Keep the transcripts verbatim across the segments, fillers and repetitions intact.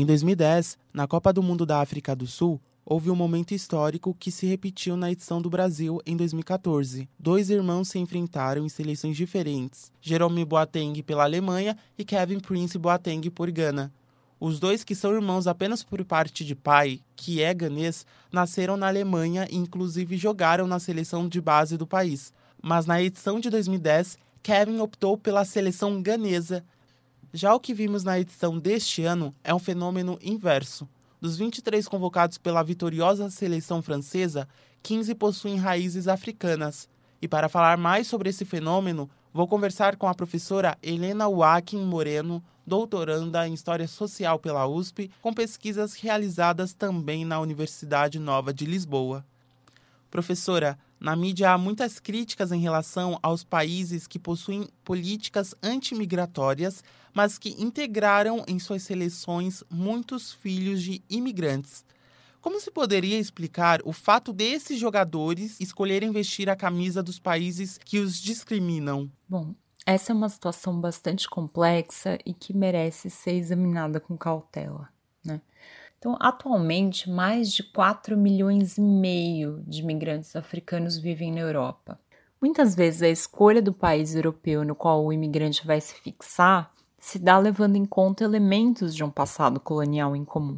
Em dois mil e dez, na Copa do Mundo da África do Sul, houve um momento histórico que se repetiu na edição do Brasil em dois mil e catorze. Dois irmãos se enfrentaram em seleções diferentes, Jerome Boateng pela Alemanha e Kevin Prince Boateng por Gana. Os dois, que são irmãos apenas por parte de pai, que é ganês, nasceram na Alemanha e inclusive jogaram na seleção de base do país. Mas na edição de dois mil e dez, Kevin optou pela seleção ganesa. Já o que vimos na edição deste ano é um fenômeno inverso. Dos vinte e três convocados pela vitoriosa seleção francesa, quinze possuem raízes africanas. E para falar mais sobre esse fenômeno, vou conversar com a professora Helena Joaquim Moreno, doutoranda em História Social pela U S P, com pesquisas realizadas também na Universidade Nova de Lisboa. Professora, na mídia há muitas críticas em relação aos países que possuem políticas antimigratórias, mas que integraram em suas seleções muitos filhos de imigrantes. Como se poderia explicar o fato desses jogadores escolherem vestir a camisa dos países que os discriminam? Bom, essa é uma situação bastante complexa e que merece ser examinada com cautela, né? Então, atualmente, mais de quatro milhões e meio de imigrantes africanos vivem na Europa. Muitas vezes a escolha do país europeu no qual o imigrante vai se fixar se dá levando em conta elementos de um passado colonial em comum.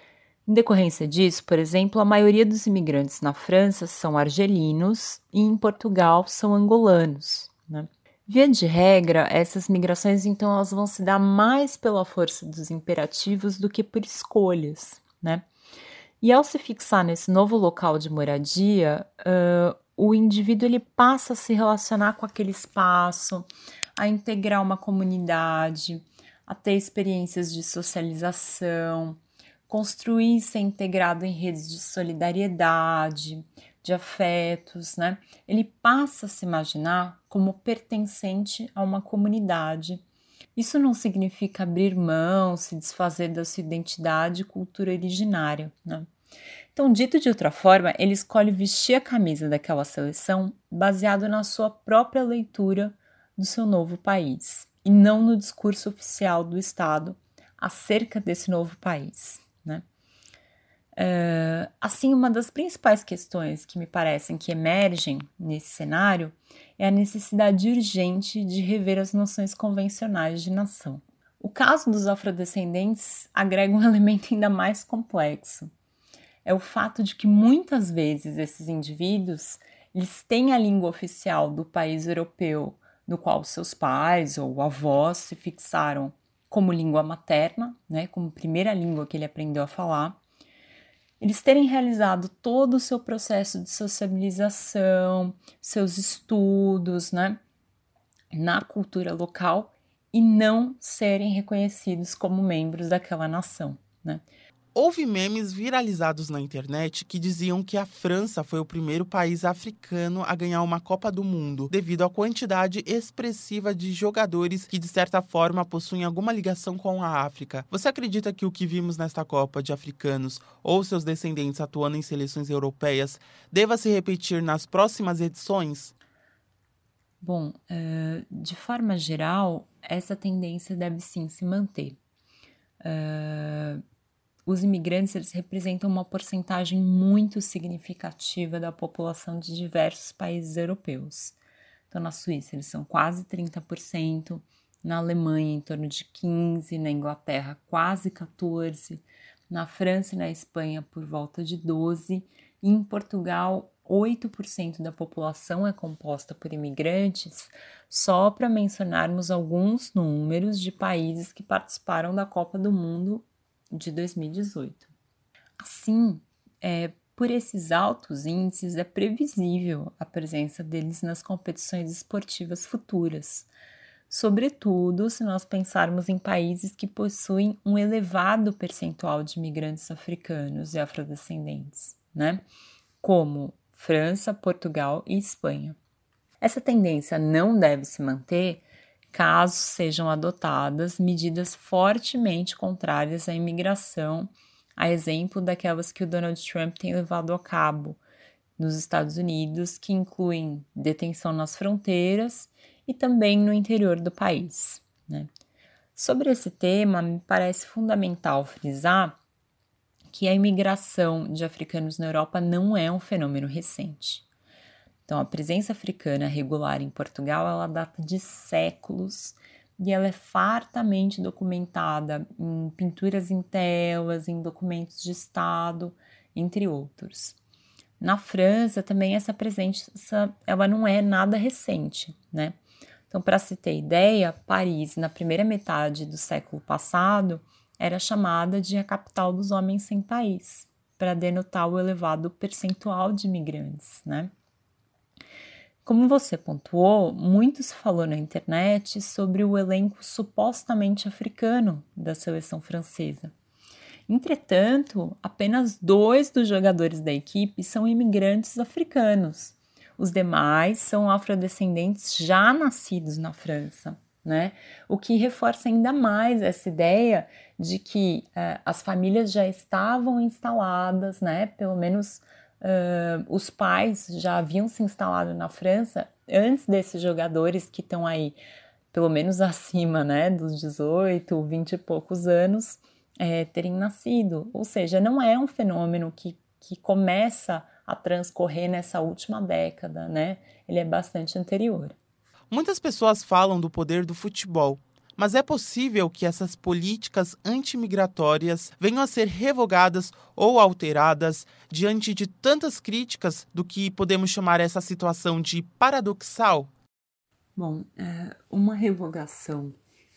Em decorrência disso, por exemplo, a maioria dos imigrantes na França são argelinos e em Portugal são angolanos, né? Via de regra, essas migrações então elas vão se dar mais pela força dos imperativos do que por escolhas, né? E ao se fixar nesse novo local de moradia, uh, o indivíduo ele passa a se relacionar com aquele espaço, a integrar uma comunidade, a ter experiências de socialização, construir e ser integrado em redes de solidariedade, de afetos, né? Ele passa a se imaginar como pertencente a uma comunidade. Isso não significa abrir mão, se desfazer da sua identidade e cultura originária, né? Então, dito de outra forma, ele escolhe vestir a camisa daquela seleção baseado na sua própria leitura do seu novo país e não no discurso oficial do Estado acerca desse novo país, né? Uh, assim, uma das principais questões que me parecem que emergem nesse cenário é a necessidade urgente de rever as noções convencionais de nação. O caso dos afrodescendentes agrega um elemento ainda mais complexo. É o fato de que muitas vezes esses indivíduos eles têm a língua oficial do país europeu no qual seus pais ou avós se fixaram como língua materna, né, como primeira língua que ele aprendeu a falar. Eles terem realizado todo o seu processo de sociabilização, seus estudos, né, na cultura local e não serem reconhecidos como membros daquela nação, né? Houve memes viralizados na internet que diziam que a França foi o primeiro país africano a ganhar uma Copa do Mundo, devido à quantidade expressiva de jogadores que, de certa forma, possuem alguma ligação com a África. Você acredita que o que vimos nesta Copa de africanos ou seus descendentes atuando em seleções europeias deva se repetir nas próximas edições? Bom, de forma geral, essa tendência deve sim se manter. Uh... Os imigrantes eles representam uma porcentagem muito significativa da população de diversos países europeus. Então, na Suíça, eles são quase trinta por cento, na Alemanha, em torno de quinze por cento, na Inglaterra, quase quatorze por cento, na França e na Espanha, por volta de doze por cento, e em Portugal, oito por cento da população é composta por imigrantes, só para mencionarmos alguns números de países que participaram da Copa do Mundo de dois mil e dezoito. Assim, é, por esses altos índices, é previsível a presença deles nas competições esportivas futuras, sobretudo se nós pensarmos em países que possuem um elevado percentual de imigrantes africanos e afrodescendentes, né? Como França, Portugal e Espanha. Essa tendência não deve se manter caso sejam adotadas medidas fortemente contrárias à imigração, a exemplo daquelas que o Donald Trump tem levado a cabo nos Estados Unidos, que incluem detenção nas fronteiras e também no interior do país, né? Sobre esse tema, me parece fundamental frisar que a imigração de africanos na Europa não é um fenômeno recente. Então, a presença africana regular em Portugal, ela data de séculos e ela é fartamente documentada em pinturas em telas, em documentos de Estado, entre outros. Na França, também essa presença ela não é nada recente, né? Então, para se ter ideia, Paris, na primeira metade do século passado, era chamada de a capital dos homens sem país, para denotar o elevado percentual de imigrantes, né? Como você pontuou, muito se falou na internet sobre o elenco supostamente africano da seleção francesa. Entretanto, apenas dois dos jogadores da equipe são imigrantes africanos. Os demais são afrodescendentes já nascidos na França, né? O que reforça ainda mais essa ideia de que uh, as famílias já estavam instaladas, né? Pelo menos uh, os pais já haviam se instalado na França antes desses jogadores que estão aí, pelo menos acima, né? Dos dezoito, vinte e poucos anos, é, terem nascido. Ou seja, não é um fenômeno que, que começa a transcorrer nessa última década, né? Ele é bastante anterior. Muitas pessoas falam do poder do futebol, mas é possível que essas políticas antimigratórias venham a ser revogadas ou alteradas diante de tantas críticas do que podemos chamar essa situação de paradoxal? Bom, uma revogação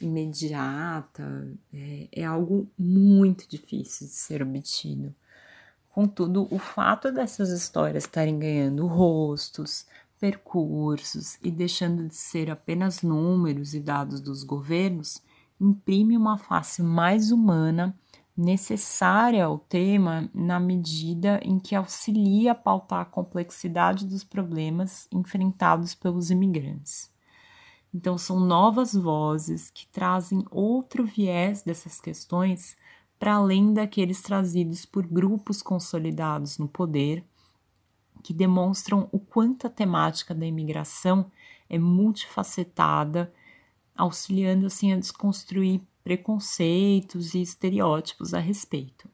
imediata é, é algo muito difícil de ser obtido. Contudo, o fato dessas histórias estarem ganhando rostos, percursos e deixando de ser apenas números e dados dos governos, imprime uma face mais humana necessária ao tema na medida em que auxilia a pautar a complexidade dos problemas enfrentados pelos imigrantes. Então, são novas vozes que trazem outro viés dessas questões para além daqueles trazidos por grupos consolidados no poder, que demonstram o quanto a temática da imigração é multifacetada, auxiliando assim a desconstruir preconceitos e estereótipos a respeito.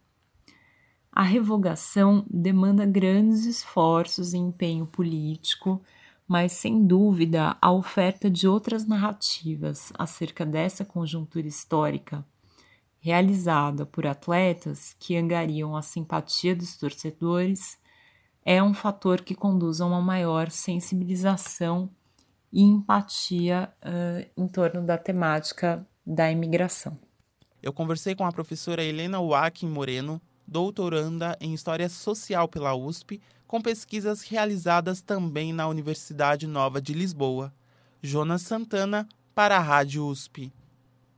A revogação demanda grandes esforços e empenho político, mas sem dúvida a oferta de outras narrativas acerca dessa conjuntura histórica, realizada por atletas que angariam a simpatia dos torcedores, é um fator que conduz a uma maior sensibilização e empatia uh, em torno da temática da imigração. Eu conversei com a professora Helena Joaquim Moreno, doutoranda em História Social pela U S P, com pesquisas realizadas também na Universidade Nova de Lisboa. Jonas Santana, para a Rádio U S P.